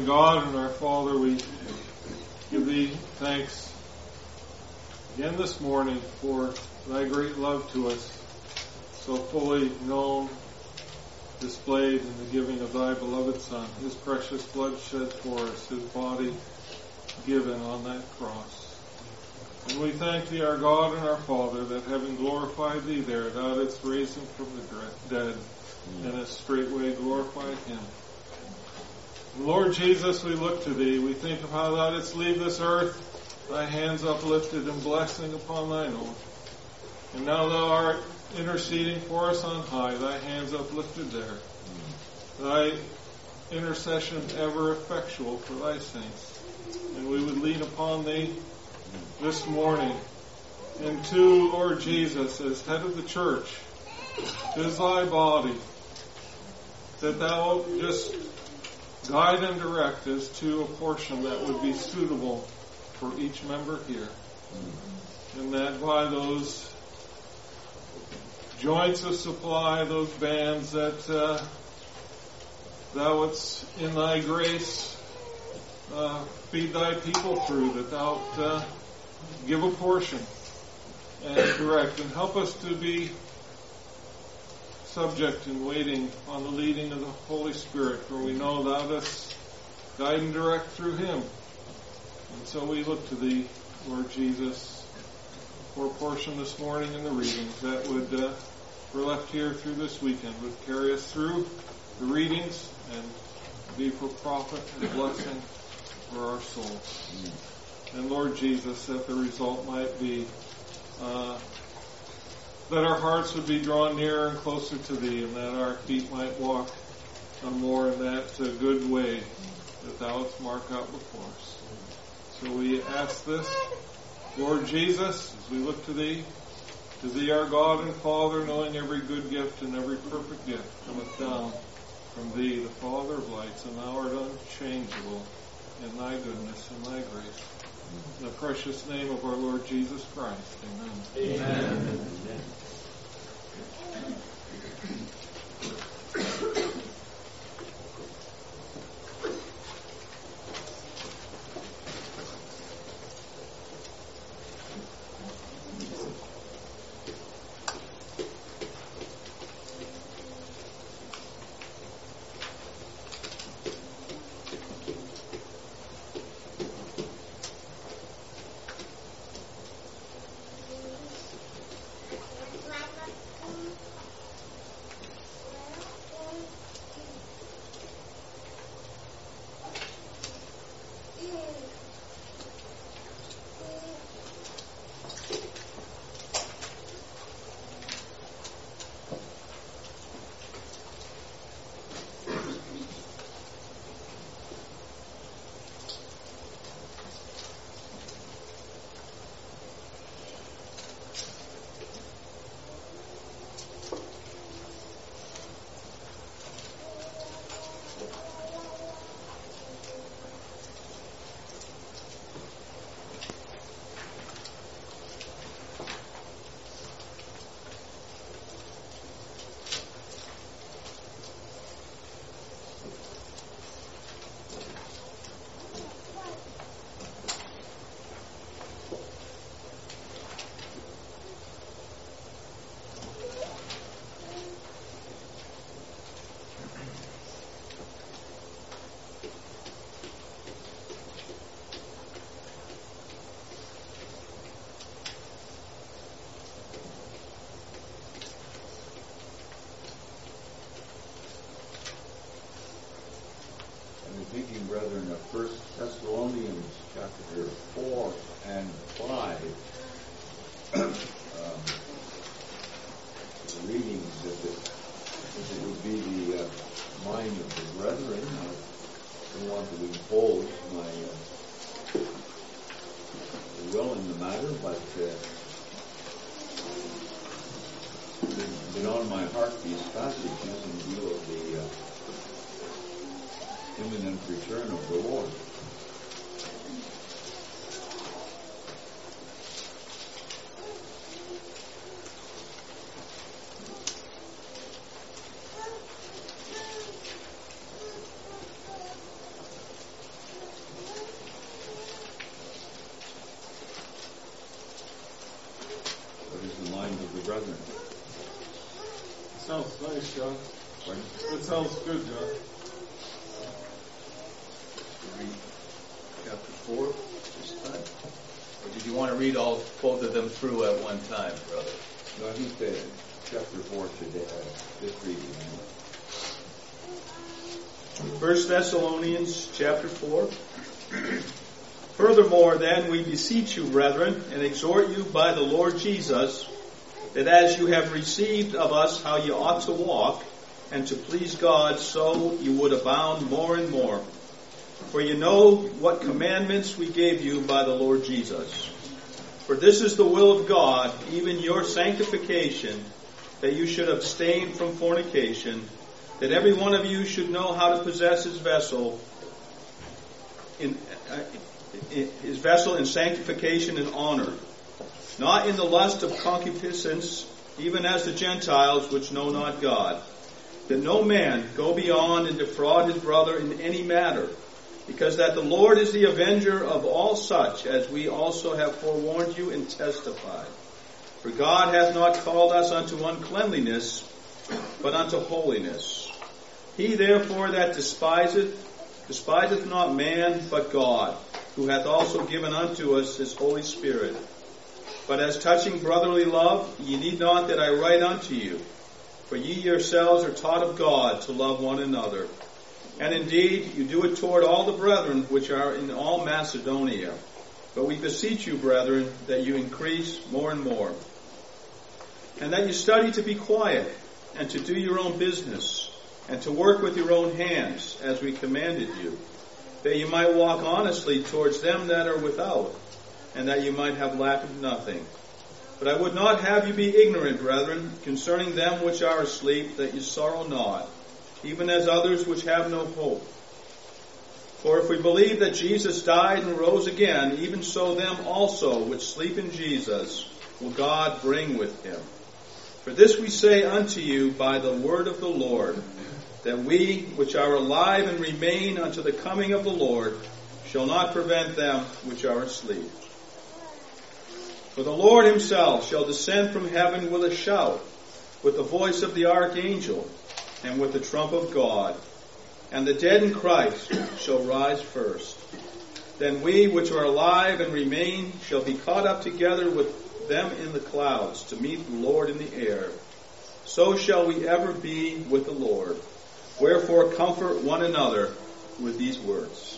God and our Father, we give Thee thanks again this morning for Thy great love to us, so fully known, displayed in the giving of Thy beloved Son, His precious blood shed for us, His body given on that cross. And we thank Thee, our God and our Father, that having glorified Thee there, Thou didst raise Him from the dead, and hast straightway glorified Him. And Lord Jesus, we look to Thee. We think of how Thou didst leave this earth, Thy hands uplifted in blessing upon Thine own. And now Thou art interceding for us on high, Thy hands uplifted there. Thy intercession ever effectual for Thy saints. And we would lean upon Thee this morning into, Lord Jesus, as head of the church, is Thy body, that Thou just guide and direct as to a portion that would be suitable for each member here. And that by those joints of supply, those bands that Thou wouldst in Thy grace feed Thy people through, that Thou give a portion and direct, and help us to be subject and waiting on the leading of the Holy Spirit, for we know Thou dost guide and direct through Him. And so we look to Thee, Lord Jesus, for a portion this morning in the readings that would, we're left here through this weekend, would carry us through the readings and be for profit and blessing for our souls. And Lord Jesus, that the result might be that our hearts would be drawn nearer and closer to Thee, and that our feet might walk more in that good way that Thou hast marked out before us. So we ask this, Lord Jesus, as we look to Thee our God and Father, knowing every good gift and every perfect gift cometh down from Thee, the Father of lights, and Thou art unchangeable in Thy goodness and Thy grace. In the precious name of our Lord Jesus Christ. Amen. Amen. Speaking, brethren, of 1 Thessalonians chapter 4 and 5, the readings, if it would be the mind of the brethren. I don't want to impose my will in the matter, but been on my heart these passages in view of the imminent return of the Lord. of the brethren. Sounds nice, John. Pardon? That sounds good, John. Read chapter 4 this time? Or did you want to read both of them through at one time, brother? No, I think that chapter 4 today, this reading. 1 Thessalonians chapter 4. Furthermore, then, we beseech you, brethren, and exhort you by the Lord Jesus, that as you have received of us how you ought to walk, and to please God, so you would abound more and more. For you know what commandments we gave you by the Lord Jesus. For this is the will of God, even your sanctification, that you should abstain from fornication, that every one of you should know how to possess his vessel in sanctification and honor, not in the lust of concupiscence, even as the Gentiles which know not God, that no man go beyond and defraud his brother in any matter, because that the Lord is the avenger of all such, as we also have forewarned you and testified. For God hath not called us unto uncleanliness, but unto holiness. He therefore that despiseth not man, but God, who hath also given unto us his Holy Spirit. But as touching brotherly love, ye need not that I write unto you, for ye yourselves are taught of God to love one another. And indeed, you do it toward all the brethren which are in all Macedonia. But we beseech you, brethren, that you increase more and more, and that you study to be quiet, and to do your own business, and to work with your own hands, as we commanded you, that you might walk honestly towards them that are without, and that you might have lack of nothing. But I would not have you be ignorant, brethren, concerning them which are asleep, that you sorrow not, even as others which have no hope. For if we believe that Jesus died and rose again, even so them also which sleep in Jesus will God bring with him. For this we say unto you by the word of the Lord, that we which are alive and remain unto the coming of the Lord shall not prevent them which are asleep. For the Lord himself shall descend from heaven with a shout, with the voice of the archangel, and with the trump of God. And the dead in Christ shall rise first. Then we which are alive and remain shall be caught up together with them in the clouds to meet the Lord in the air. So shall we ever be with the Lord. Wherefore comfort one another with these words.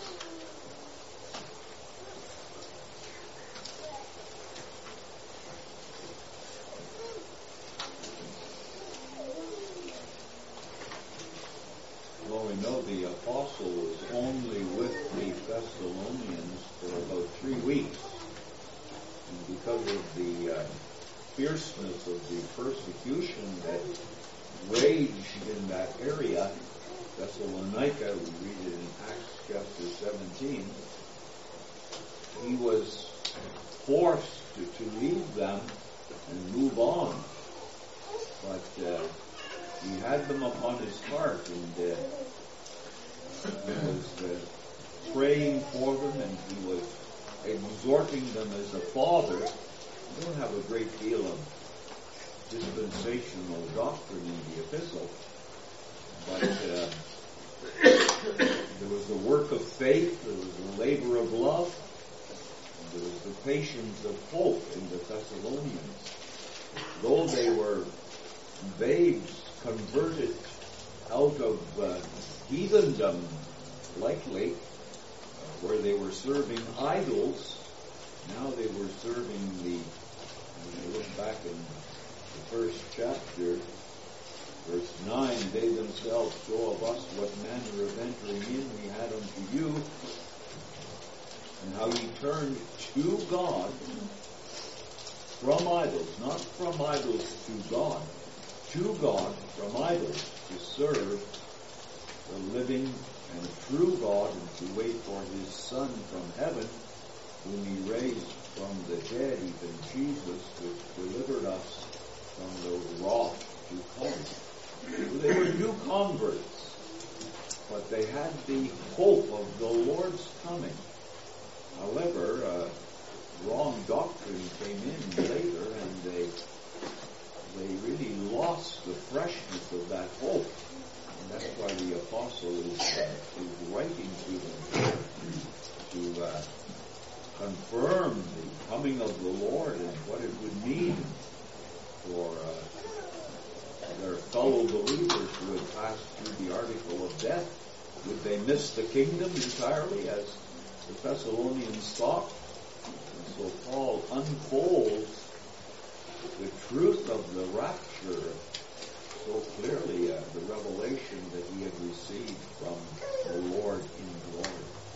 Well, we know the apostle was only with the Thessalonians for about 3 weeks. And because of the fierceness of the persecution that raged in that area, Thessalonica, we read it in Acts chapter 17, he was forced to leave them and move on. But he had them upon his heart, and he was praying for them, and he was exhorting them as a father. We don't have a great deal of dispensational doctrine in the epistle, but there was the work of faith, there was the labor of love, and there was the patience of hope in the Thessalonians. Though they were babes converted out of heathendom, likely, where they were serving idols, now they were serving when you look back in the first chapter, verse 9, they themselves show of us what manner of entering in we had unto you, and how ye turned to God from idols, not from idols to God from idols, to serve the living and true God, and to wait for his Son from heaven, whom he raised from the dead, even Jesus, which delivered us from the wrath to come. They were new converts, but they had the hope of the Lord's coming. However, wrong doctrine came in later, and they apostle is writing to them to confirm the coming of the Lord and what it would mean for their fellow believers who had passed through the article of death. Would they miss the kingdom entirely, as the Thessalonians thought? And so Paul unfolds the truth of the rapture so clearly, the revelation that he had received from the Lord in glory.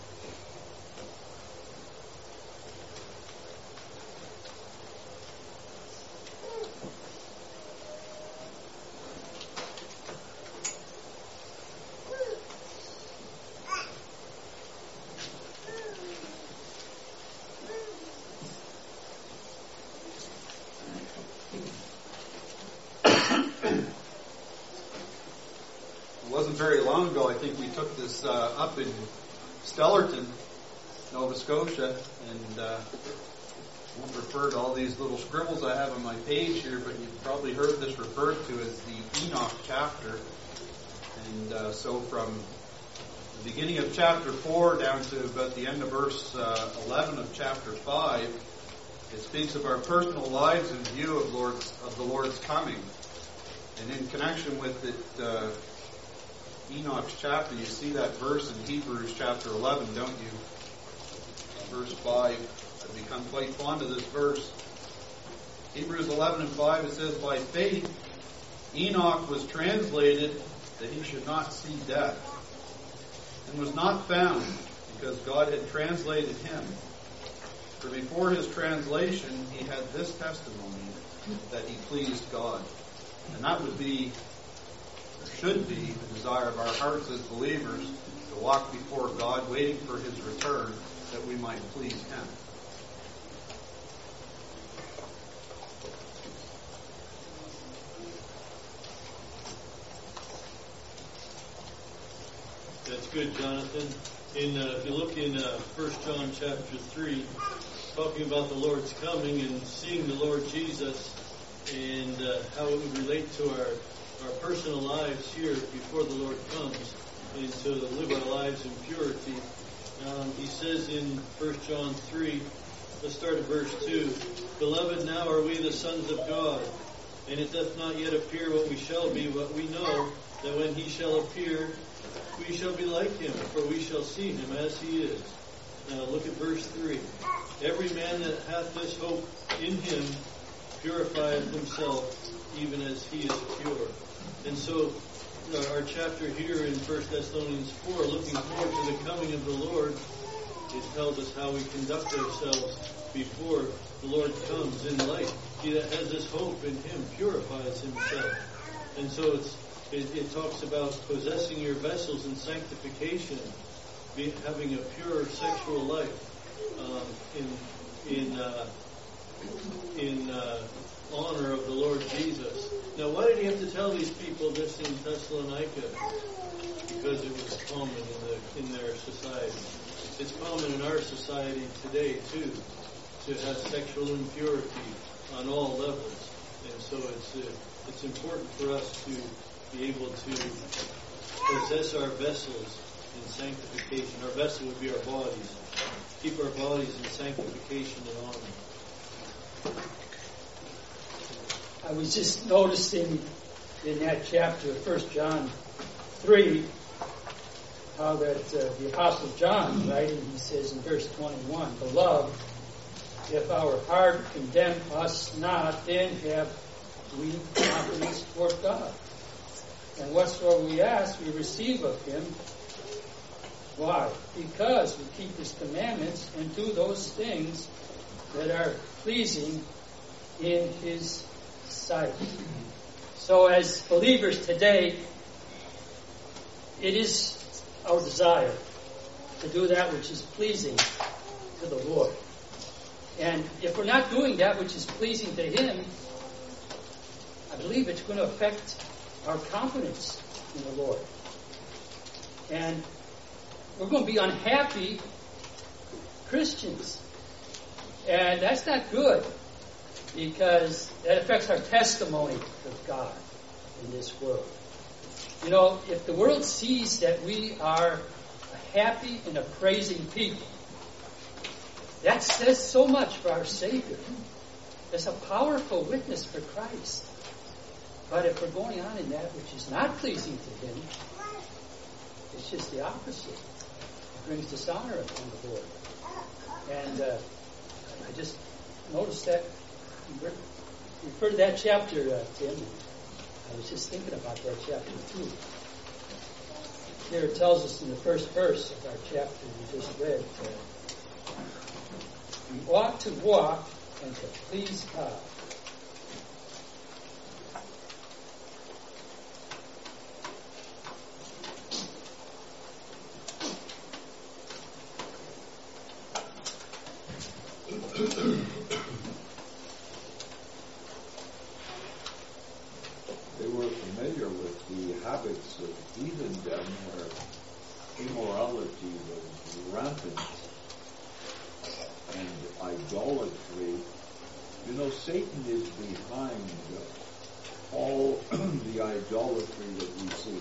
Very long ago, I think we took this up in Stellarton, Nova Scotia, and won't refer to all these little scribbles I have on my page here, but you've probably heard this referred to as the Enoch chapter. And so from the beginning of chapter 4 down to about the end of verse 11 of chapter 5, it speaks of our personal lives in view of the Lord's coming. And in connection with it, Enoch's chapter, you see that verse in Hebrews chapter 11, don't you? Verse 5. I've become quite fond of this verse. Hebrews 11 and 5, it says, "By faith Enoch was translated that he should not see death, and was not found, because God had translated him. For before his translation he had this testimony, that he pleased God." And that would be, should be, the desire of our hearts as believers, to walk before God, waiting for his return, that we might please him. That's good, Jonathan. If you look in 1 John chapter 3, talking about the Lord's coming and seeing the Lord Jesus and how it would relate to our personal lives here before the Lord comes, and to live our lives in purity. He says in 1 John 3, let's start at verse 2, "Beloved, now are we the sons of God, and it doth not yet appear what we shall be, but we know that when he shall appear, we shall be like him, for we shall see him as he is." Now look at verse 3. "Every man that hath this hope in him purifieth himself, even as he is pure." And so our chapter here in 1 Thessalonians 4, looking forward to the coming of the Lord, it tells us how we conduct ourselves before the Lord comes in light. He that has this hope in him purifies himself. And so it talks about possessing your vessels in sanctification, having a pure sexual life in honor of the Lord Jesus. Now, why did he have to tell these people this in Thessalonica? Because it was common in their society. It's common in our society today, too, to have sexual impurity on all levels. And so it's important for us to be able to possess our vessels in sanctification. Our vessel would be our bodies. Keep our bodies in sanctification and honor. I was just noticing in that chapter of 1 John 3 how that the Apostle John, writing, he says in verse 21, "Beloved, if our heart condemn us not, then have we confidence toward God. And whatsoever we ask, we receive of him." Why? Because we keep his commandments and do those things that are pleasing in his sight. So as believers today, it is our desire to do that which is pleasing to the Lord. And if we're not doing that which is pleasing to him, I believe it's going to affect our confidence in the Lord. And we're going to be unhappy Christians. And that's not good, because that affects our testimony of God in this world. You know, if the world sees that we are a happy and a praising people, that says so much for our Savior. It's a powerful witness for Christ. But if we're going on in that which is not pleasing to Him, it's just the opposite. It brings dishonor upon the Lord. And I just noticed that. Refer to that chapter, Tim. I was just thinking about that chapter too. Here it tells us in the first verse of our chapter we just read, we ought to walk and to please God. They were familiar with the habits of heathendom where immorality was rampant and idolatry. You know, Satan is behind all the idolatry that we see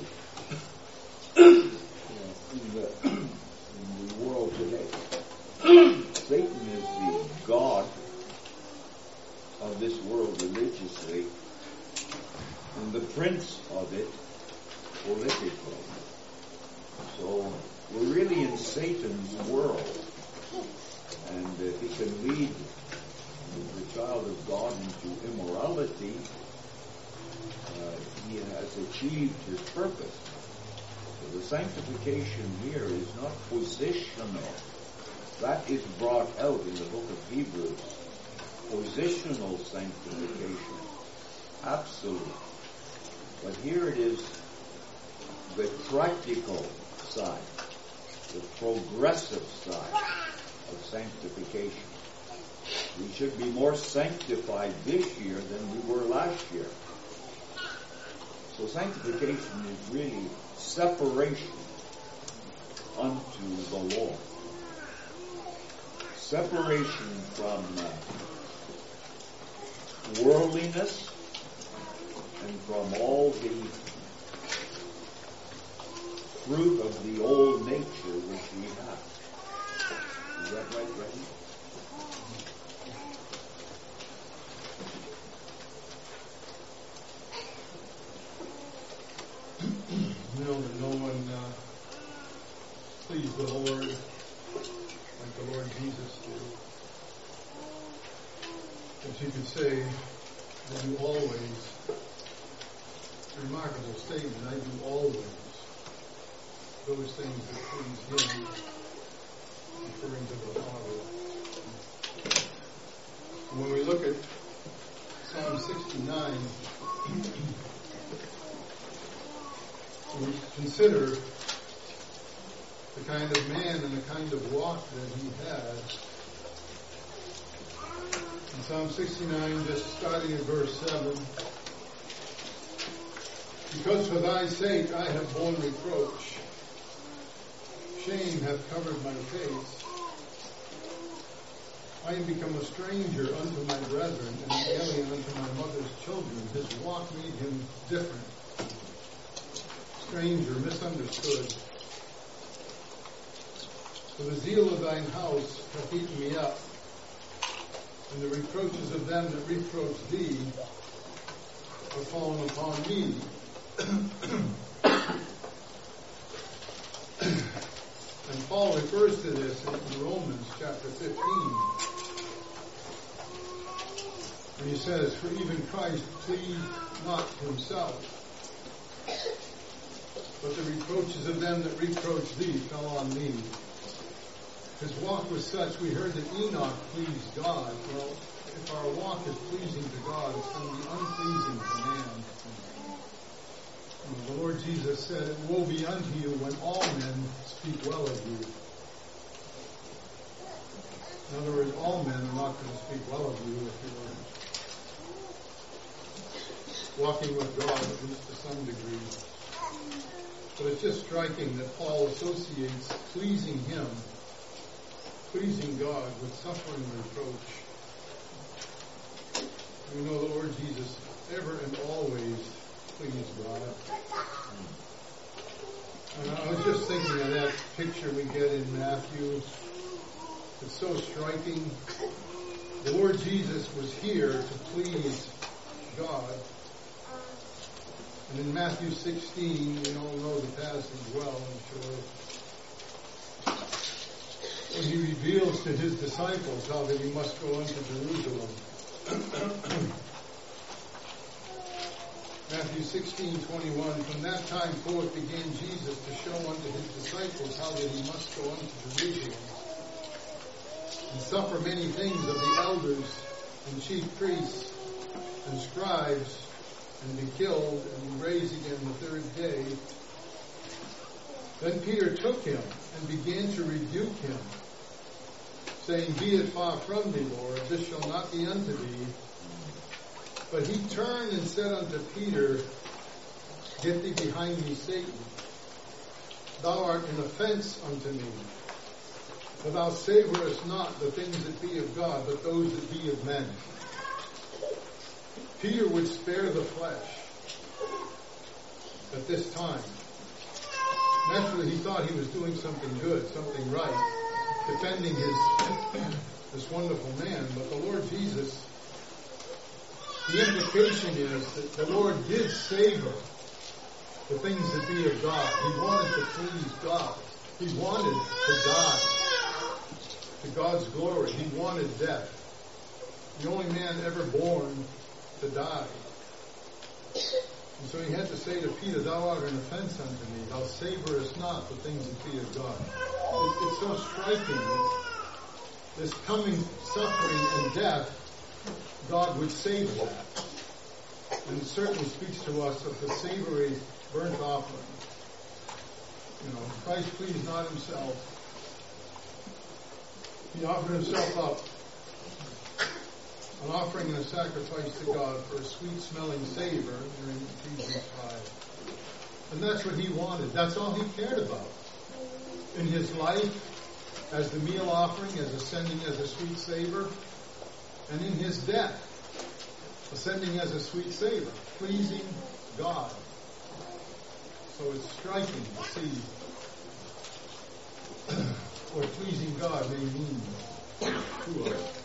in the world today. Satan is the god of this world religiously, and the prince of it politically. So we're really in Satan's world, and if he can lead the child of God into immorality, he has achieved his purpose. So the sanctification here is not positional. That is brought out in the book of Hebrews. Positional sanctification. Absolute. But here it is the practical side, the progressive side of sanctification. We should be more sanctified this year than we were last year. So sanctification is really separation unto the Lord. Separation from worldliness and from all the fruit of the old nature which we have. Is that right, Reggie? You know that no one pleased the Lord like the Lord Jesus did. But you could say that you always, remarkable statement, I do always those things that please Him, referring to the Father. When we look at Psalm 69, we consider the kind of man and the kind of walk that he had. In Psalm 69, just starting at verse 7, because for thy sake I have borne reproach, shame hath covered my face. I am become a stranger unto my brethren, and an alien unto my mother's children. His walk made him different. Stranger, misunderstood. For the zeal of thine house hath eaten me up, and the reproaches of them that reproach thee are fallen upon me. And Paul refers to this in Romans chapter 15. And he says, for even Christ pleased not himself, but the reproaches of them that reproach thee fell on me. His walk was such, we heard that Enoch pleased God. Well, if our walk is pleasing to God, it's going to be unpleasing to man. The Lord Jesus said, woe be unto you when all men speak well of you. In other words, all men are not going to speak well of you if you're walking with God, at least to some degree. But it's just striking that Paul associates pleasing Him, pleasing God, with suffering and reproach. We know the Lord Jesus ever and always please God. And I was just thinking of that picture we get in Matthew. It's so striking. The Lord Jesus was here to please God. And in Matthew 16, we all know the passage well, I'm sure. When he reveals to his disciples how that he must go into Jerusalem. Matthew 16:21. From that time forth began Jesus to show unto his disciples how that he must go unto Jerusalem and suffer many things of the elders and chief priests and scribes, and be killed, and be raised again the third day. Then Peter took him and began to rebuke him, saying, Be it far from thee, Lord, this shall not be unto thee. But he turned and said unto Peter, Get thee behind me, Satan. Thou art an offense unto me. For thou savorest not the things that be of God, but those that be of men. Peter would spare the flesh at this time. Naturally, he thought he was doing something good, something right, defending this wonderful man. But the Lord Jesus, the implication is that the Lord did savor the things that be of God. He wanted to please God. He wanted to die to God's glory. He wanted death. The only man ever born to die. And so he had to say to Peter, Thou art an offense unto me. Thou savorest not the things that be of God. It's so striking that this coming suffering and death, God would savor that. And it certainly speaks to us of the savory burnt offering. Christ pleased not himself. He offered himself up, an offering and a sacrifice to God for a sweet-smelling savor, in Ephesians 5. And that's what he wanted. That's all he cared about. In his life, as the meal offering, as ascending as a sweet savor, and in his death, ascending as a sweet savor, pleasing God. So it's striking to see what pleasing God may mean to us.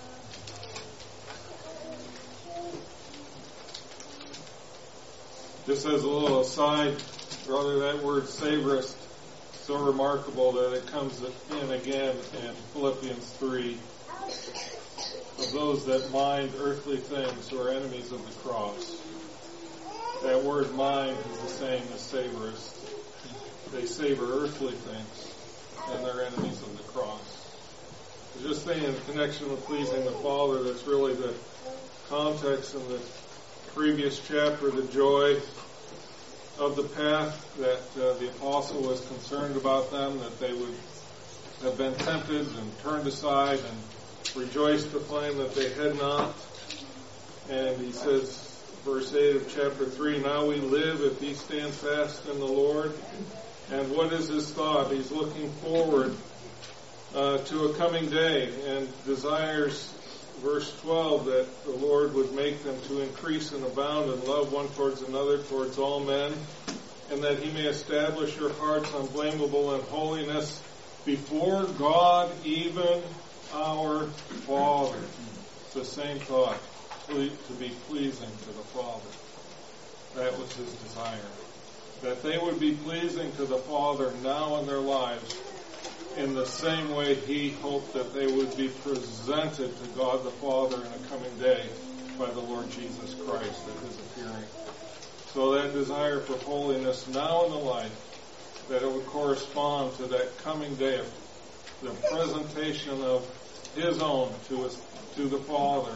Just as a little aside, brother, that word savorest, so remarkable that it comes in again in Philippians 3. Of those that mind earthly things who are enemies of the cross. That word mind is the same as savorest. They savor earthly things, and they're enemies of the cross. I was just thinking in connection with pleasing the Father, that's really the context in the previous chapter, the joy of the path that the apostle was concerned about them, that they would have been tempted and turned aside and rejoiced to find that they had not. And he says, verse 8 of chapter 3, Now we live if ye stand fast in the Lord. And what is his thought? He's looking forward to a coming day and desires, verse 12, that the Lord would make them to increase and abound in love one towards another, towards all men, and that he may establish your hearts unblameable in holiness before God, even our Father. It's the same thought, to be pleasing to the Father. That was his desire. That they would be pleasing to the Father now in their lives in the same way he hoped that they would be presented to God the Father in a coming day by the Lord Jesus Christ at his appearing. So that desire for holiness now in the life, that it would correspond to that coming day of the presentation of his own to the Father.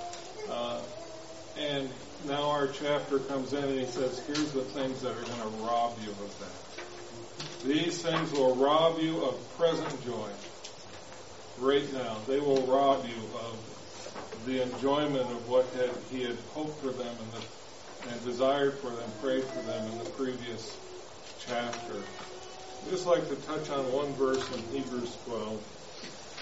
And now our chapter comes in and he says, here's the things that are going to rob you of that. These things will rob you of present joy. Right now. They will rob you of the enjoyment of what he had hoped for them and desired for them, prayed for them in the previous chapter. I'd just like to touch on one verse in Hebrews 12.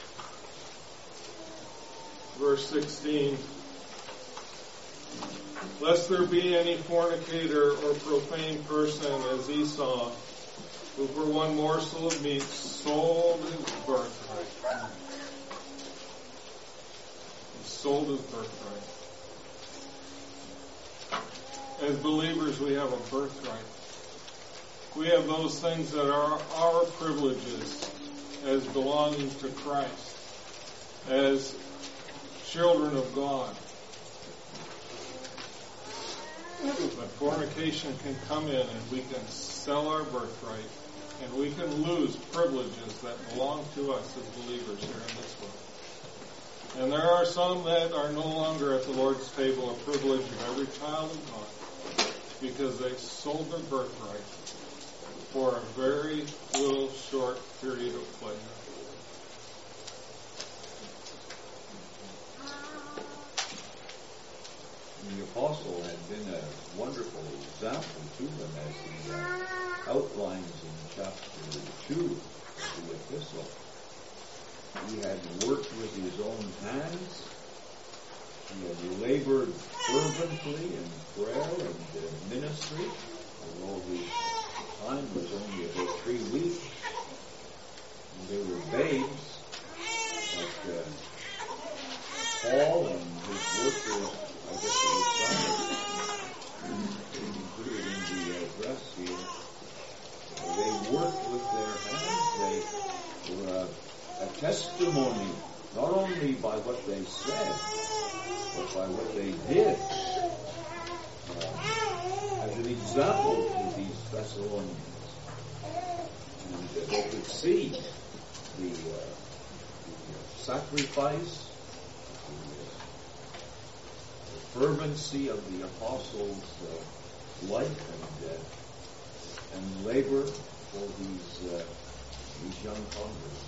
Verse 16. Lest there be any fornicator or profane person as Esau, who for one morsel of meat sold his birthright. He sold his birthright. As believers, we have a birthright. We have those things that are our privileges as belonging to Christ, as children of God. But fornication can come in and we can sell our birthright and we can lose privileges that belong to us as believers here in this world. And there are some that are no longer at the Lord's table, a privilege of every child of God, because they sold their birthright for a very little short period of pleasure. The apostle had been a wonderful example to them as he outlines in chapter 2 of the epistle. He had worked with his own hands. He had labored fervently in prayer and ministry, although his time was only about 3 weeks. And they were babes, but Paul and his workers, I guess it was included in the address here. They worked with their hands. They were a testimony, not only by what they said, but by what they did. As an example to these Thessalonians. And they could see the sacrifice, fervency of the apostles' life and labor for these young converts.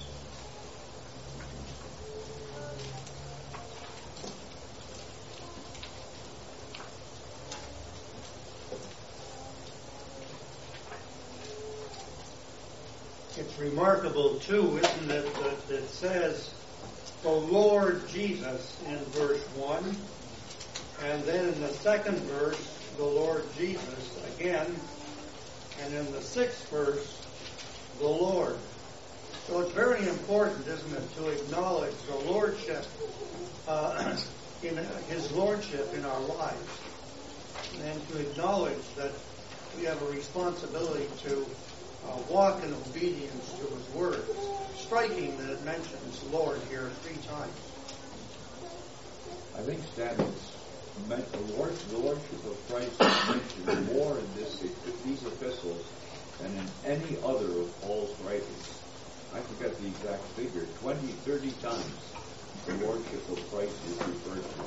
It's remarkable too, isn't it, that it says the Lord Jesus in verse 1. And then in the second verse, the Lord Jesus again. And in the 6th verse, the Lord. So it's very important, isn't it, to acknowledge the Lordship, in His Lordship in our lives. And to acknowledge that we have a responsibility to walk in obedience to His Word. Striking that it mentions Lord here 3 times. I think the Lordship of Christ is mentioned more in these epistles than in any other of Paul's writings. I forget the exact figure, 20, 30 times the Lordship of Christ is referred to.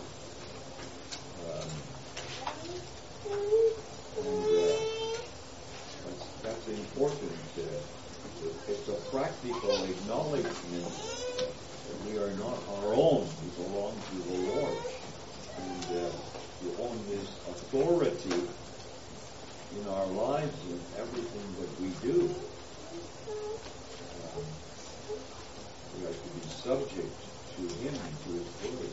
That's important. It's a practical acknowledgement that we are not our own. We belong to the Lord. And to own His authority in our lives and everything that we do. We are to be subject to Him and to His Word.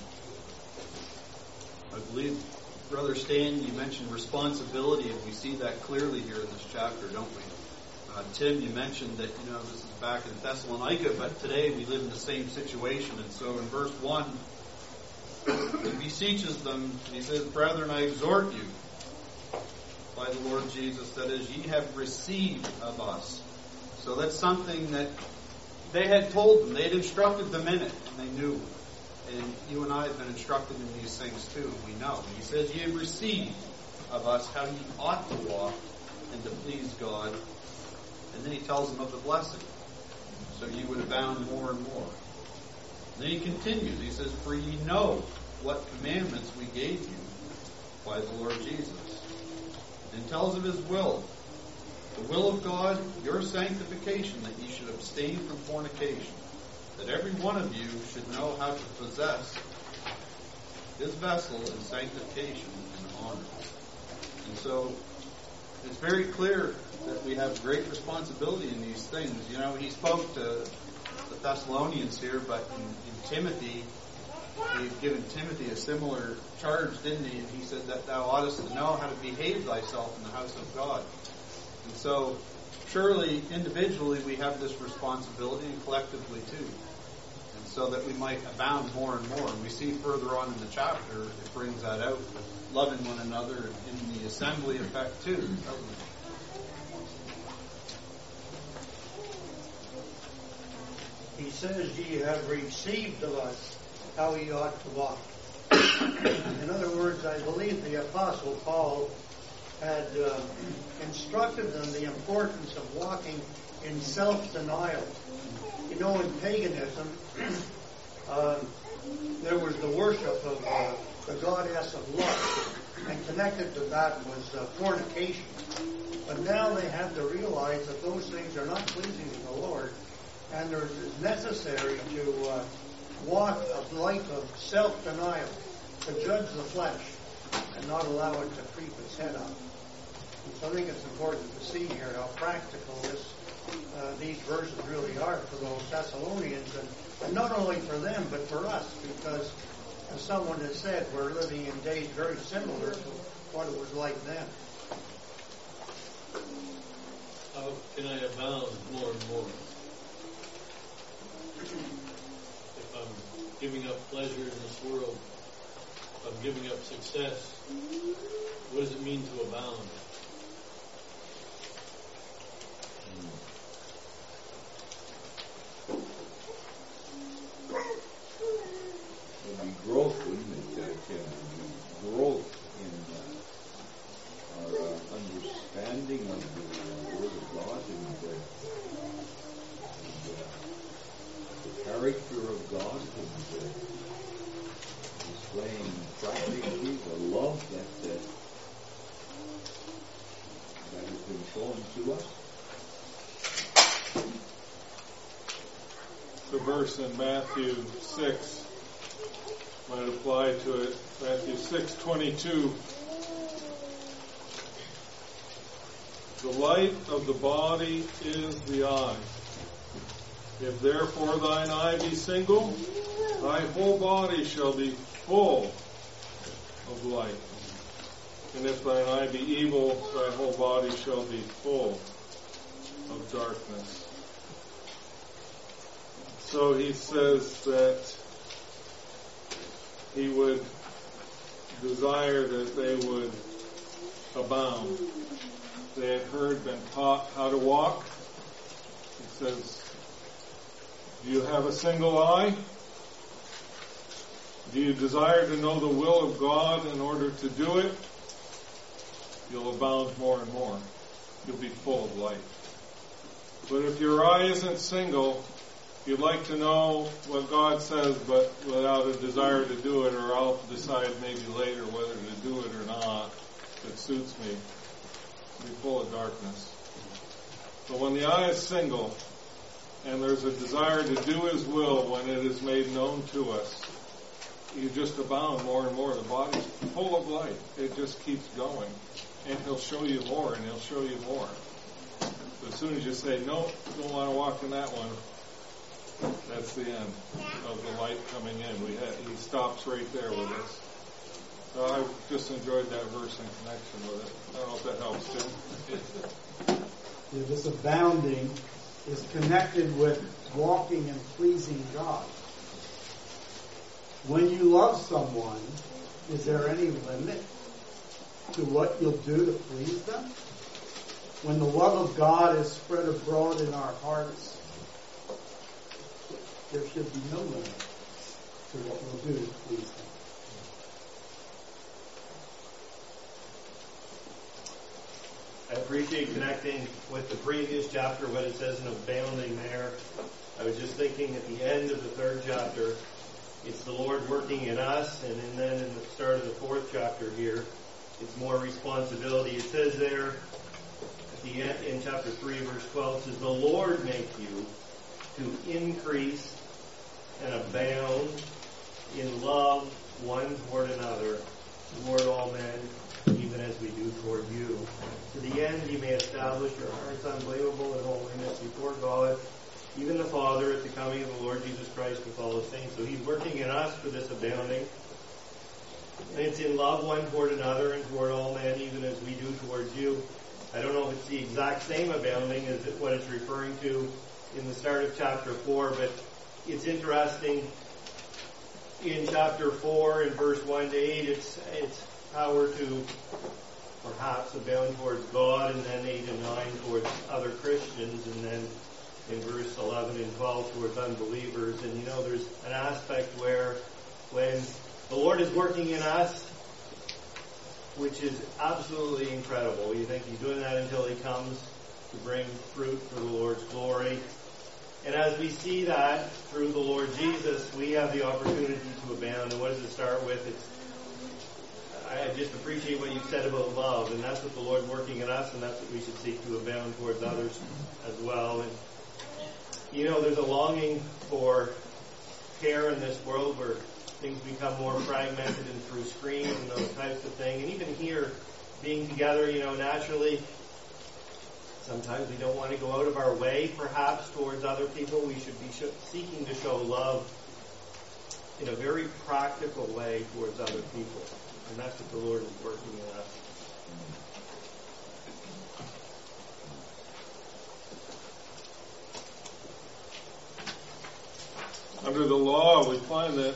I believe, Brother Stan, you mentioned responsibility, and we see that clearly here in this chapter, don't we? Tim, you mentioned that, this is back in Thessalonica, but today we live in the same situation. And so in verse 1, he beseeches them, and he says, Brethren, I exhort you by the Lord Jesus, that as ye have received of us. So that's something that they had told them. They had instructed them in it, and they knew. And you and I have been instructed in these things too, and we know. And he says, ye have received of us how ye ought to walk and to please God. And then he tells them of the blessing. So you would abound more and more. And then he continues. He says, for ye know what commandments we gave you by the Lord Jesus. And tells of His will. The will of God, your sanctification, that ye should abstain from fornication. That every one of you should know how to possess his vessel in sanctification and honor. And so, it's very clear that we have great responsibility in these things. He spoke to the Thessalonians here, but in Timothy, he given Timothy a similar charge, didn't he? And he said that thou oughtest to know how to behave thyself in the house of God. And so, surely, individually, we have this responsibility, and collectively too. And so that we might abound more and more. And we see further on in the chapter, it brings that out, loving one another in the assembly effect too. He says, ye have received of us how ye ought to walk. In other words, I believe the Apostle Paul had instructed them the importance of walking in self-denial. You know, in paganism, there was the worship of the goddess of lust, and connected to that was fornication. But now they have to realize that those things are not pleasing to the Lord, and it is necessary to walk a life of self-denial, to judge the flesh, and not allow it to creep its head up. And so I think it's important to see here how practical these verses really are for those Thessalonians, and not only for them, but for us, because, as someone has said, we're living in days very similar to what it was like then. How can I abound more and more? If I'm giving up pleasure in this world, if I'm giving up success, what does it mean to abound? There'll be growth, wouldn't it, Ken? There'll be growth in our understanding of the Word of God and the character of God, and displaying practically the love that has been shown to us. The verse in Matthew 6 might apply to it. Matthew 6:22. The light of the body is the eye. If therefore thine eye be single, thy whole body shall be full of light. And if thine eye be evil, thy whole body shall be full of darkness. So he says that he would desire that they would abound. They had been taught how to walk. He says, do you have a single eye? Do you desire to know the will of God in order to do it? You'll abound more and more. You'll be full of light. But if your eye isn't single, you'd like to know what God says, but without a desire to do it, or I'll decide maybe later whether to do it or not, if it suits me, you'll be full of darkness. But when the eye is single, and there's a desire to do His will when it is made known to us, you just abound more and more. The body's full of light. It just keeps going. And He'll show you more, and He'll show you more. But as soon as you say, no, don't want to walk in that one, that's the end of the light coming in. He stops right there with us. So I just enjoyed that verse in connection with it. I don't know if that helps, Tim. Yeah, this abounding is connected with walking and pleasing God. When you love someone, is there any limit to what you'll do to please them? When the love of God is spread abroad in our hearts, there should be no limit to what we'll do to please them. I appreciate connecting with the previous chapter, what it says in abounding there. I was just thinking at the end of the third chapter, it's the Lord working in us, and then in the start of the fourth chapter here, it's more responsibility. It says there at the end, in chapter 3, verse 12, it says, the Lord make you to increase and abound in love one toward another, toward all men, even as we do toward you. To the end, He may establish your hearts unblameable in holiness before God, even the Father at the coming of the Lord Jesus Christ with all the saints. So he's working in us for this abounding. And it's in love one toward another and toward all men, even as we do towards you. I don't know if it's the exact same abounding as what it's referring to in the start of chapter 4, but it's interesting. In chapter 4, in verse 1 to 8, it's how we're to perhaps abound towards God, and then 8 and 9 towards other Christians, and then in verse 11 and 12 towards unbelievers. And there's an aspect where when the Lord is working in us, which is absolutely incredible. You think he's doing that until he comes to bring fruit for the Lord's glory. And as we see that through the Lord Jesus, we have the opportunity to abound. And what does it start with? I just appreciate what you said about love, and that's what the Lord's working in us, and that's what we should seek to abound towards others as well. And there's a longing for care in this world where things become more fragmented and through screens and those types of things. And even here, being together, naturally, sometimes we don't want to go out of our way, perhaps, towards other people. We should be seeking to show love in a very practical way towards other people. And that's what the Lord is working in us. Under the law, we find that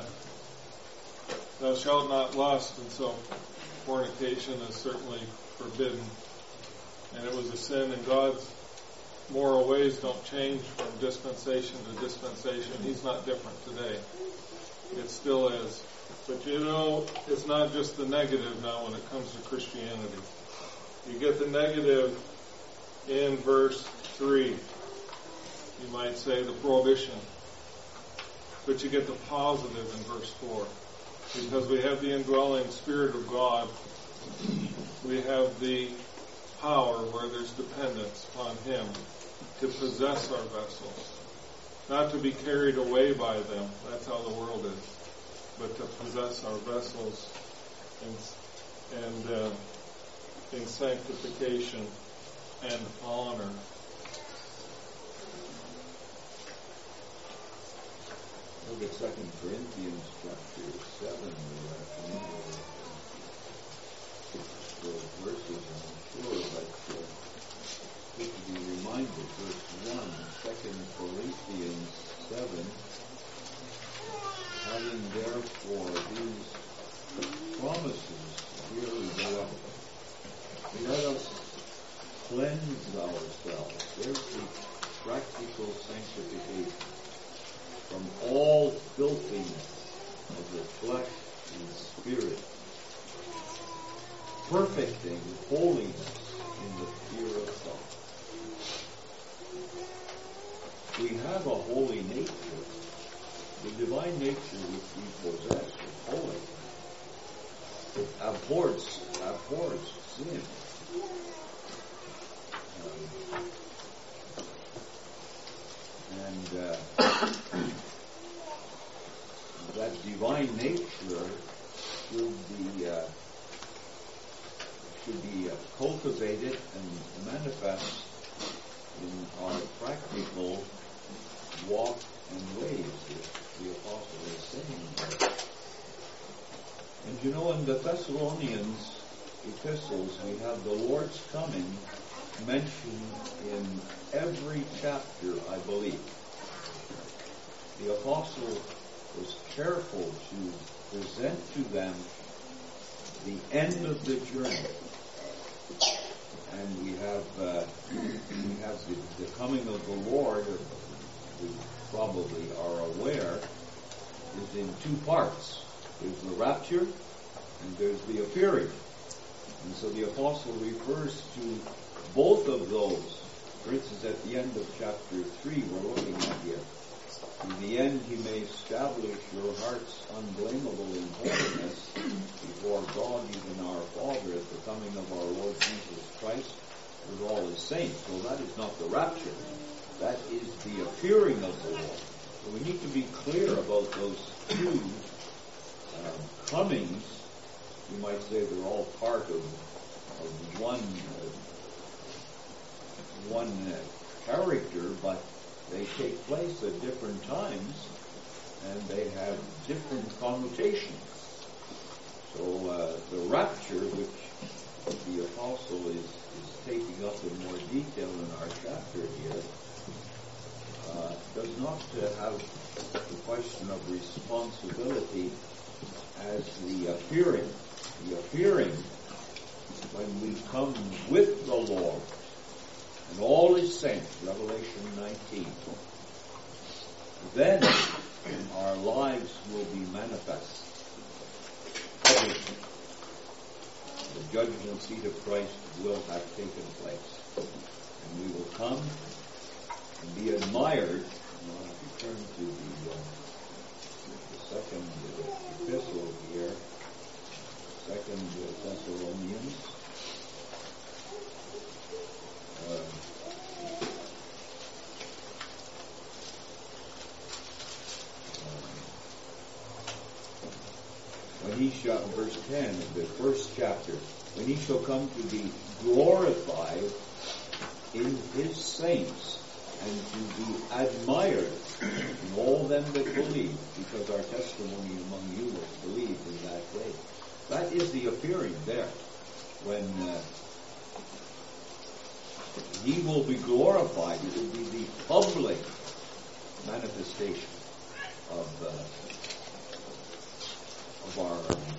thou shalt not lust, and so fornication is certainly forbidden. And it was a sin, and God's moral ways don't change from dispensation to dispensation. He's not different today. It still is. But it's not just the negative now when it comes to Christianity. You get the negative in verse 3. You might say the prohibition. But you get the positive in verse 4. Because we have the indwelling Spirit of God. We have the power where there's dependence upon Him to possess our vessels. Not to be carried away by them. That's how the world is. But to possess our vessels in sanctification and honor. Look at 2 Corinthians chapter 7. Those verses, I'm sure, but good to be reminded. Verse 1, 2 Corinthians 7. Having therefore these promises, here we go up. Let us cleanse ourselves. There's the practical sanctification from all filthiness of the flesh and spirit, perfecting holiness in the fear of God. We have a holy nature. The divine nature which we possess is holy. It abhors sin. That divine nature should be cultivated and manifest in our practical walk and ways, the apostle is saying. And in the Thessalonians epistles, we have the Lord's coming mentioned in every chapter, I believe. The apostle was careful to present to them the end of the journey. And we have the coming of the Lord, we probably are aware, is in two parts. There's the rapture and there's the appearing. And so the apostle refers to both of those. For instance, at the end of chapter 3 we're looking at here. In the end he may establish your hearts unblameable in holiness before God, even our Father, at the coming of our Lord Jesus Christ with all his saints. So that is not the rapture. That is the appearing of the Lord. So we need to be clear about those two comings. You might say they're all part of one character, but they take place at different times, and they have different connotations. So the rapture, which the apostle is taking up in more detail in our chapter here, does not have the question of responsibility as the appearing. The appearing, when we come with the Lord and all his saints, Revelation 19, then our lives will be manifest. The judgment seat of Christ will have taken place. And we will come and be admired. I'll have to turn to the second epistle here, 2 Thessalonians. When he shall, verse 10 of the first chapter, when he shall come to be glorified in his saints and to be admired in all them that believe, because our testimony among you was believed in that day. That is the appearing there, when he will be glorified. It will be the public manifestation of our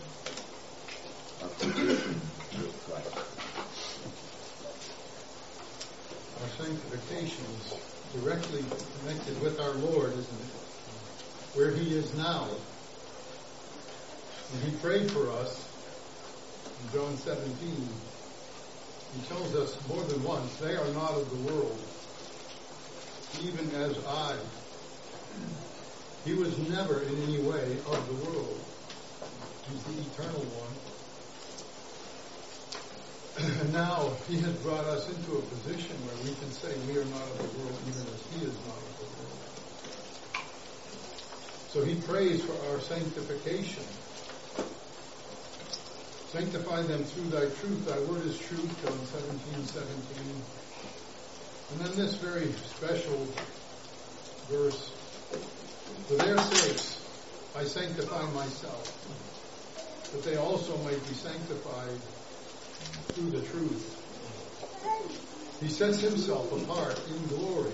position with Christ. Our sanctification is directly connected with our Lord, isn't it? Where he is now. And he prayed for us in John 17. He tells us more than once, they are not of the world, even as I. He was never in any way of the world. He's the eternal one. And now he has brought us into a position where we can say we are not of the world, even as he is not of the world. So he prays for our sanctification. Sanctify them through thy truth. Thy word is truth, John 17:17. And then this very special verse, for their sakes I sanctify myself, that they also might be sanctified through the truth. He sets himself apart in glory.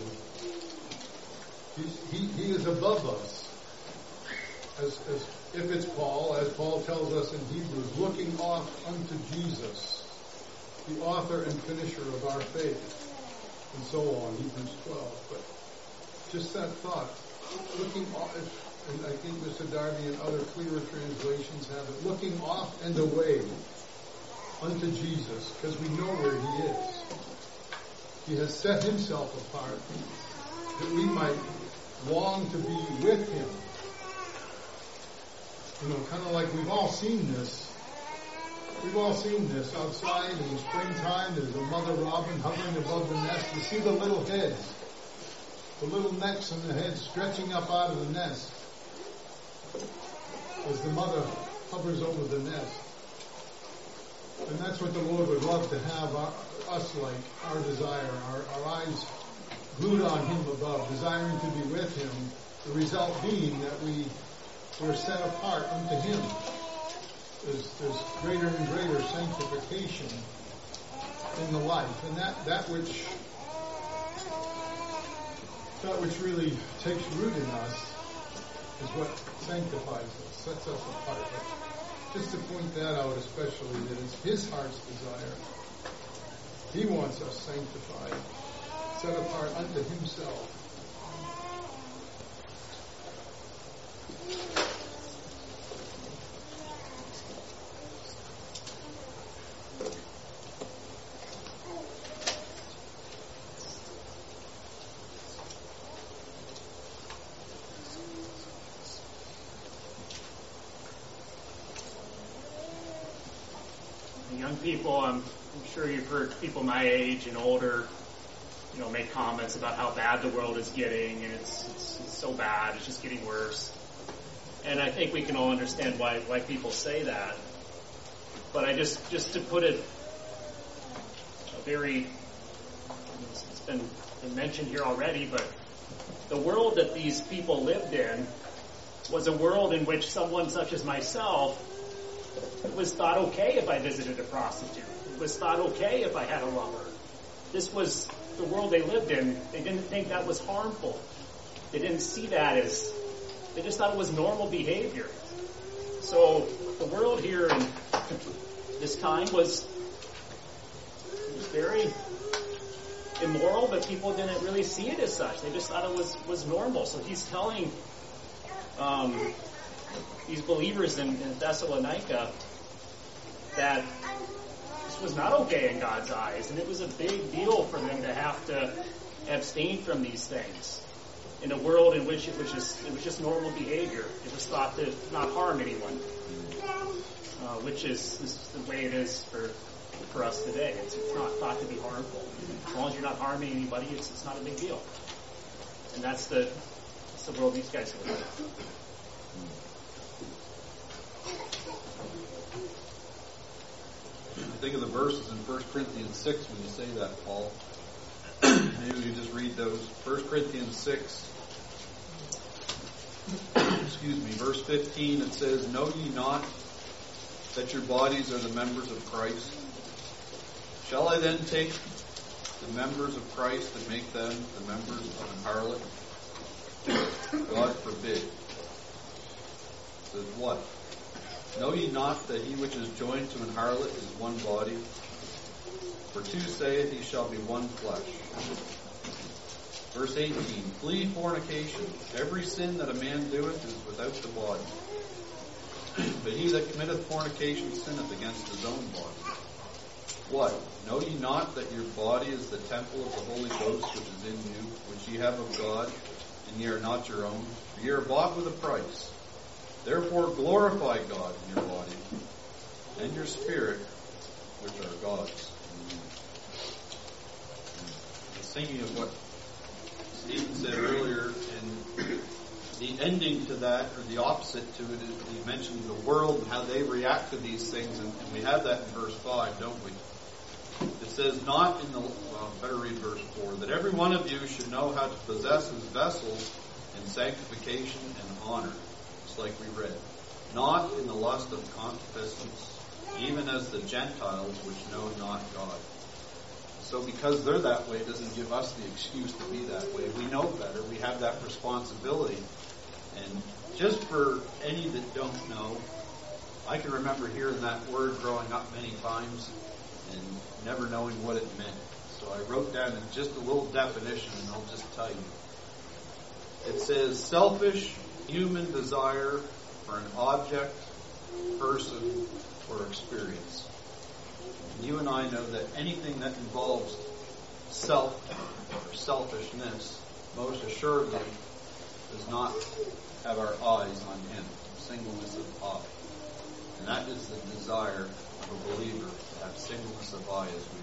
He is above us. As if it's Paul, as Paul tells us in Hebrews, looking off unto Jesus, the author and finisher of our faith, and so on, Hebrews 12. But just that thought, looking off, and I think Mr. Darby and other clearer translations have it, looking off and away unto Jesus, because we know where he is. He has set himself apart that we might long to be with him. You know, kind of like we've all seen this. We've all seen this outside in the springtime. There's a mother robin hovering above the nest. You see the little heads, the little necks and the heads stretching up out of the nest as the mother hovers over the nest. And that's what the Lord would love to have us like, our desire, our eyes glued on him above, desiring to be with him, the result being that we're set apart unto him. There's greater and greater sanctification in the life. And that which really takes root in us is what sanctifies us, sets us apart. But just to point that out especially, that it's his heart's desire. He wants us sanctified, set apart unto himself. Young people, I'm sure you've heard people my age and older, make comments about how bad the world is getting, and it's so bad, it's just getting worse. And I think we can all understand why people say that. But I just to put it it's been mentioned here already, but the world that these people lived in was a world in which someone such as myself, it was thought okay if I visited a prostitute. It was thought okay if I had a lover. This was the world they lived in. They didn't think that was harmful. They didn't see that as, they just thought it was normal behavior. So the world here in this time was very immoral, but people didn't really see it as such. They just thought it was normal. So he's telling these believers in Thessalonica that this was not okay in God's eyes, and it was a big deal for them to have to abstain from these things in a world in which it was just normal behavior. It was thought to not harm anyone, which is the way it is for us today. It's not thought to be harmful. As long as you're not harming anybody, it's not a big deal. And that's the world these guys live in. I think of the verses in 1 Corinthians 6 when you say that, Paul. Maybe you just read those. 1 Corinthians 6, verse 15, it says, "Know ye not that your bodies are the members of Christ? Shall I then take the members of Christ and make them the members of an harlot? God forbid." It says what? "Know ye not that he which is joined to an harlot is one body? For two saith, ye shall be one flesh." Verse 18, "Flee fornication. Every sin that a man doeth is without the body. But he that committeth fornication sinneth against his own body. What? Know ye not that your body is the temple of the Holy Ghost which is in you, which ye have of God, and ye are not your own? For ye are bought with a price. Therefore glorify God in your body and your spirit, which are God's." I was thinking of what Stephen said earlier, and the ending to that, or the opposite to it, is he mentioned the world and how they react to these things, and we have that in verse 5, don't we? It says, "Not in the," well, better read verse 4, "that every one of you should know how to possess his vessels in sanctification and honor." It's like we read. "Not in the lust of concupiscence, even as the Gentiles which know not God." So because they're that way, it doesn't give us the excuse to be that way. We know better. We have that responsibility. And just for any that don't know, I can remember hearing that word growing up many times and never knowing what it meant. So I wrote down just a little definition, and I'll just tell you. It says, selfish human desire for an object, person, or experience. And you and I know that anything that involves self or selfishness most assuredly does not have our eyes on Him. Singleness of eye. And that is the desire of a believer, to have singleness of eye, as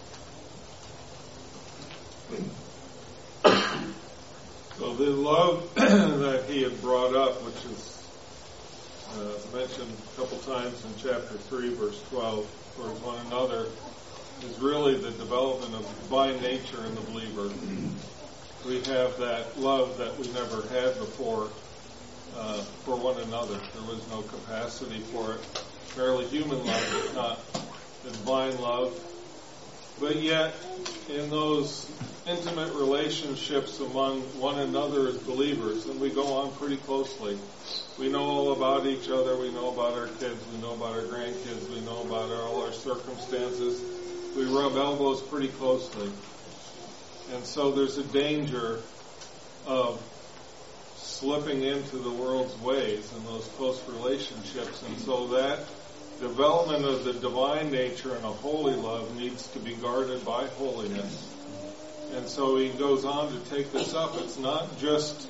we've read. So the love that he had brought up, which is mentioned a couple times in chapter 3, verse 12, towards one another, is really the development of divine nature in the believer. We have that love that we never had before for one another. There was no capacity for it. Fairly human love, but not the divine love. But yet, in those intimate relationships among one another as believers, and we go on pretty closely. We know all about each other. We know about our kids. We know about our grandkids. We know about all our circumstances. We rub elbows pretty closely. And so there's a danger of slipping into the world's ways in those close relationships. And so that development of the divine nature and a holy love needs to be guarded by holiness. And so he goes on to take this up. It's not just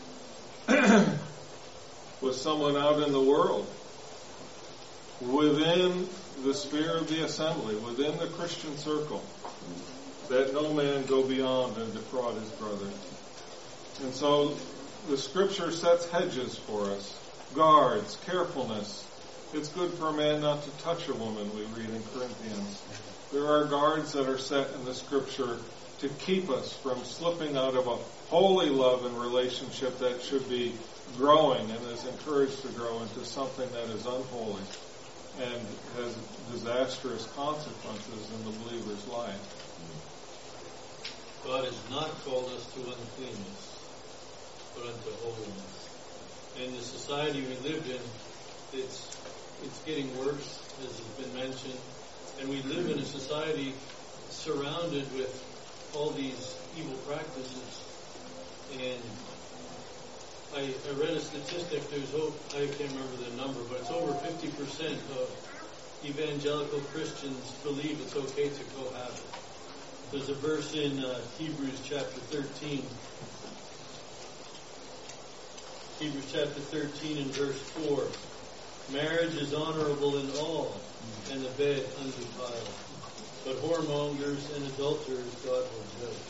with someone out in the world. Within the sphere of the assembly, within the Christian circle, that no man go beyond and defraud his brother. And so the Scripture sets hedges for us, guards, carefulness. It's good for a man not to touch a woman, we read in Corinthians. There are guards that are set in the Scripture to keep us from slipping out of a holy love and relationship that should be growing and is encouraged to grow into something that is unholy and has disastrous consequences in the believer's life. God has not called us to uncleanness, but unto holiness. In the society we live in, it's getting worse, as has been mentioned, and we live in a society surrounded with all these evil practices. And I read a statistic, I can't remember the number, but it's over 50% of evangelical Christians believe it's okay to cohabit. There's a verse in Hebrews chapter 13. Hebrews chapter 13 and verse 4. Marriage is honorable in all, and the bed undefiled. But whoremongers and adulterers God will judge.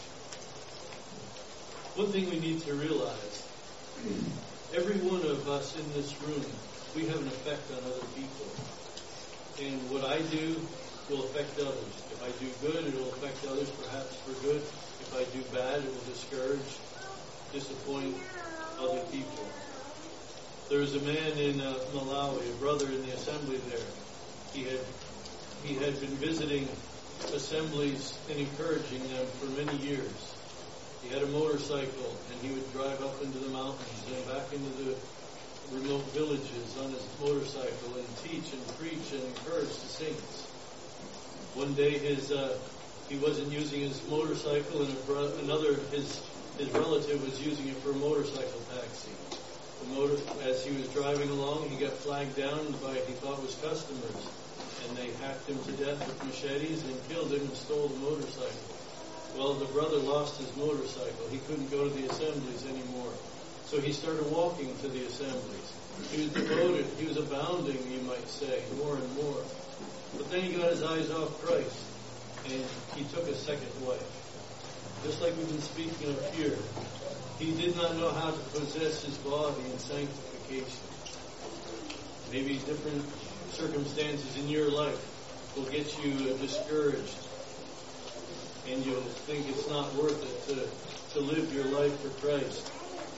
One thing we need to realize, every one of us in this room, we have an effect on other people. And what I do will affect others. If I do good, it will affect others perhaps for good. If I do bad, it will discourage, disappoint other people. There was a man in Malawi, a brother in the assembly there. He had been visiting assemblies and encouraging them for many years. He had a motorcycle, and he would drive up into the mountains and back into the remote villages on his motorcycle and teach and preach and encourage the saints. One day he wasn't using his motorcycle, and his relative was using it for a motorcycle taxi. As he was driving along, he got flagged down by he thought was customers, and they hacked him to death with machetes and killed him and stole the motorcycle. Well, the brother lost his motorcycle. He couldn't go to the assemblies anymore. So he started walking to the assemblies. He was devoted. He was abounding, you might say, more and more. But then he got his eyes off Christ, and he took a second wife. Just like we've been speaking of here, he did not know how to possess his body in sanctification. Maybe different circumstances in your life will get you discouraged, and you'll think it's not worth it to live your life for Christ,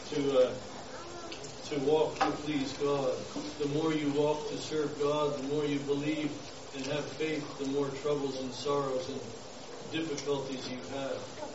to walk to please God. The more you walk to serve God, the more you believe and have faith, the more troubles and sorrows and difficulties you have.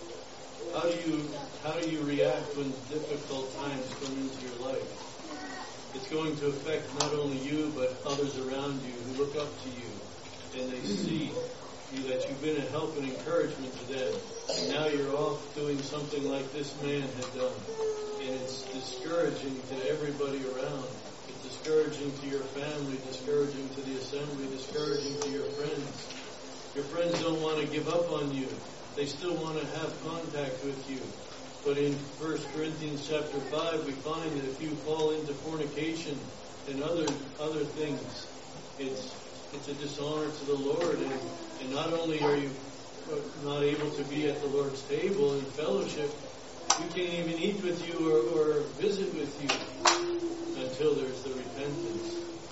How do you react when difficult times come into your life? It's going to affect not only you, but others around you who look up to you, and they see that you've been a help and encouragement to them. And now you're off doing something like this man had done. And it's discouraging to everybody around. It's discouraging to your family, discouraging to the assembly, discouraging to your friends. Your friends don't want to give up on you. They still want to have contact with you. But in 1 Corinthians chapter 5, we find that if you fall into fornication and other things, it's a dishonor to the Lord. And not only are you not able to be at the Lord's table in fellowship, we can't even eat with you or visit with you until there's the repentance.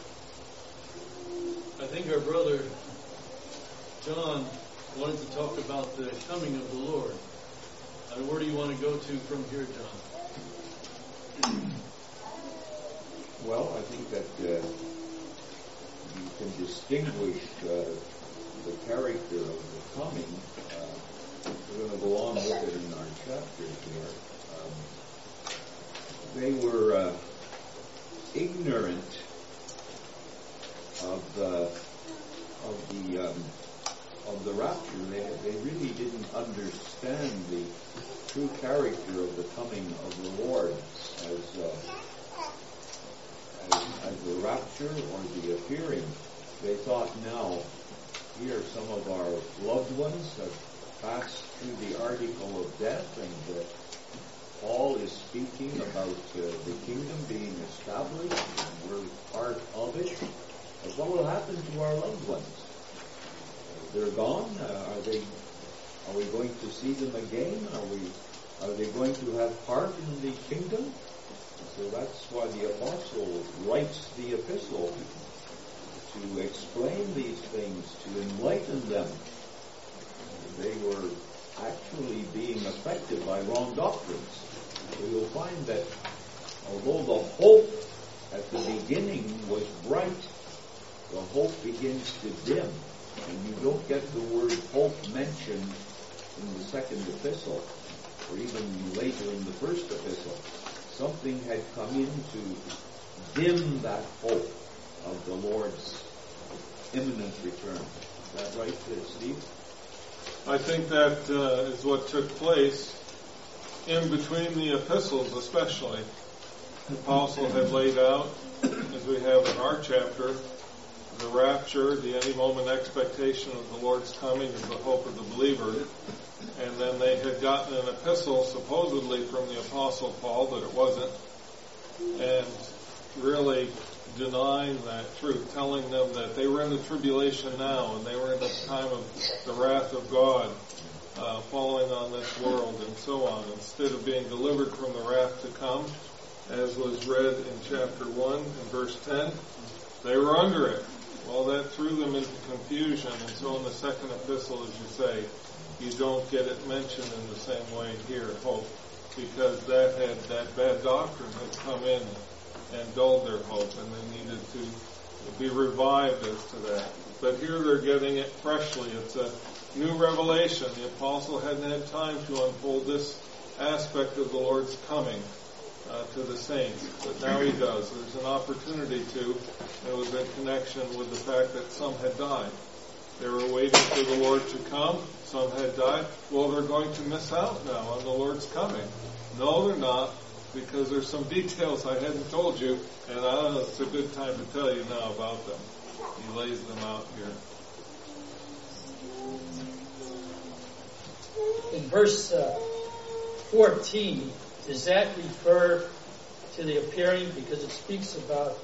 I think our brother John wanted to talk about the coming of the Lord. Where do you want to go to from here, John? Well, I think that you can distinguish the character of the coming. We're going to go on with it in our chapter here. They were ignorant of the rapture. They really didn't understand the true character of the coming of the Lord as the rapture or the appearing. They thought, now here some of our loved ones have passed through the article of death, and Paul is speaking about the kingdom being established, and we're part of it. But what will happen to our loved ones? They're gone. Are we going to see them again? Are they going to have part in the kingdom? So that's why the apostle writes the epistle, to explain these things, to enlighten them. They were actually actually being affected by wrong doctrines. So you'll find that although the hope at the beginning was bright, the hope begins to dim. And you don't get the word hope mentioned in the second epistle, or even later in the first epistle. Something had come in to dim that hope of the Lord's imminent return. Is that right, Steve? I think that is what took place in between the epistles, especially. The apostle had laid out, as we have in our chapter, the rapture, the any moment expectation of the Lord's coming is the hope of the believer. And then they had gotten an epistle, supposedly from the apostle Paul, but it wasn't, and really denying that truth, telling them that they were in the tribulation now, and they were in the time of the wrath of God falling on this world, and so on, instead of being delivered from the wrath to come, as was read in chapter 1 and verse 10, they were under it. Well, that threw them into confusion, and so in the second epistle, as you say, you don't get it mentioned in the same way here, hope, because that bad doctrine had come in and dulled their hope, and they needed to be revived as to that. But here they're getting it freshly. It's a new revelation. The apostle hadn't had time to unfold this aspect of the Lord's coming to the saints, but now he does. There's an opportunity to. It was in connection with the fact that some had died. They were waiting for the Lord to come. Some had died. Well, they're going to miss out now on the Lord's coming. No, they're not, because there's some details I hadn't told you, and it's a good time to tell you now about them. He lays them out here. In verse 14, does that refer to the appearing? Because it speaks about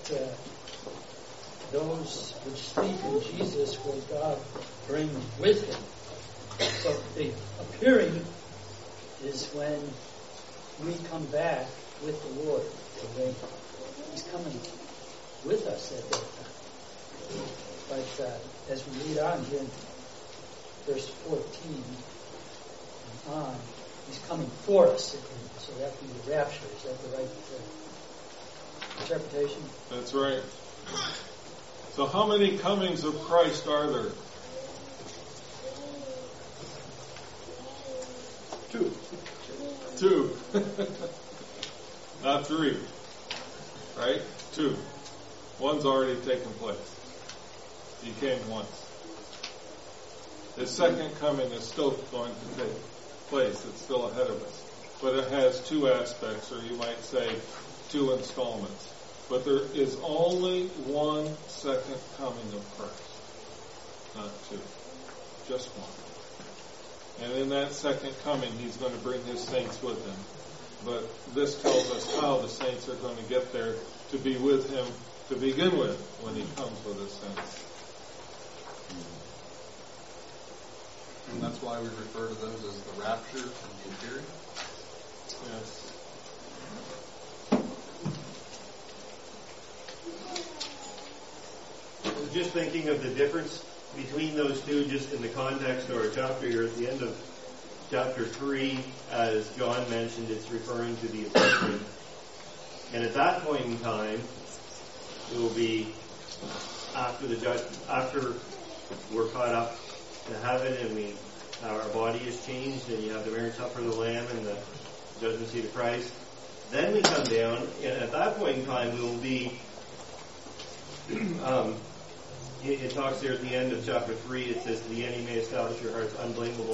those which sleep in Jesus will God bring with him. So the appearing is when we come back with the Lord. He's coming with us at that time. But as we read on here in verse 14 and on, he's coming for us. So that would be the rapture. Is that the right interpretation? That's right. So how many comings of Christ are there? 2. 2. Not 3. Right? 2. One's already taken place. He came once. His second coming is still going to take place. It's still ahead of us. But it has 2 aspects, or you might say 2 installments. But there is only one second coming of Christ. Not 2. Just one. And in that second coming, he's going to bring his saints with him. But this tells us how the saints are going to get there to be with him to begin with when he comes with his saints. And that's why we refer to those as the rapture and the appearing? Yes. I was just thinking of the difference between those two just in the context of our chapter here at the end of chapter 3, as John mentioned, it's referring to the appearing. And at that point in time, it will be after we're caught up to heaven and our body is changed and you have the marriage supper of the Lamb and the judgment seat of Christ. Then we come down, and at that point in time we will be it talks there at the end of chapter 3, it says, the end may establish your hearts unblameable